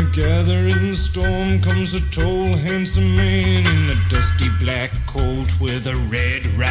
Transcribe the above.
gathering storm comes a tall, handsome man in a dusty black coat with a red